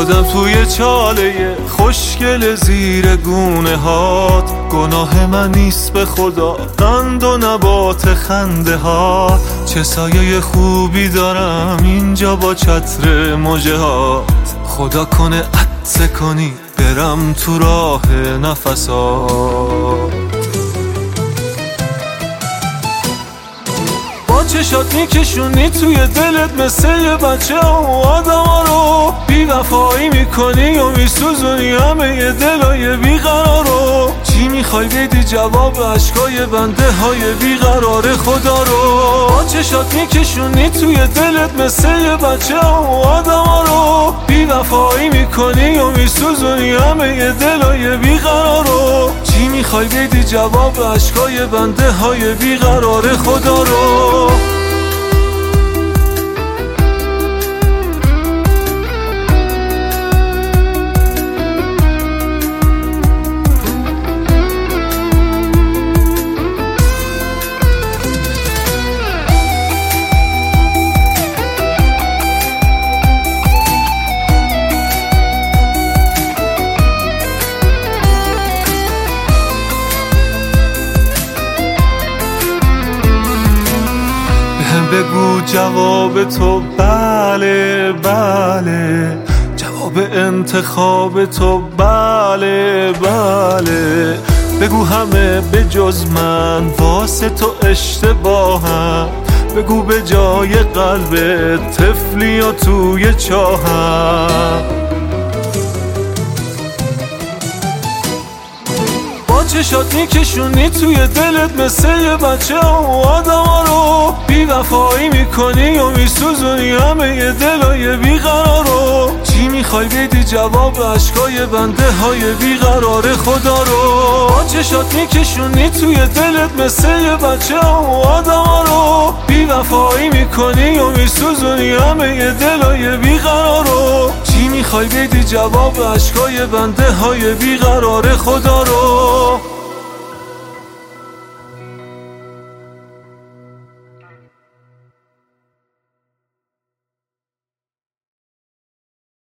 افتادم توی چاله خوشگل زیر گونه هات. گناه من نیست به خدا قند و نبات خنده ها. چه سایه خوبی دارم اینجا با چتر مژه هات. خدا کنه عطسه کنی برم تو راه نفسات. با چشات میکشونی توی دلت مثل یه بچه آدم رو. بی وفایی میکنی و میسوزونی همه یه دلای بیقرار رو. چی میخوای بدی جواب عشقای بنده های بیقرار خدا رو. با چشات میکشونی توی دلت مثل یه بچه آدم رو. بی وفایی میکنی و میسوزونی همه یه دلای بیقرار رو. چی میخوای بدی جواب عشقای بنده های بیقرار خدا رو. بگو جواب تو بله بله. جواب انتخاب تو بله بله. بگو همه به جز من واسه تو اشتباهم. بگو به جای قلب طفلی یا توی چاهم. با چشات میکشونی توی دلت مثل یه بچه آدم رو. بی وفایی میکنی و میسوزونی همه یه دلای بیقرار رو. چی میخوای بدی جواب عشقای بنده های بیقرار خدا رو. با چشات میکشونی توی دلت مثل یه بچه آدم رو. بی وفایی میکنی و میسوزونی همه یه دلای بیقرار رو. چی میخوای بدی جواب عشقای بنده های بیقرار خدا رو.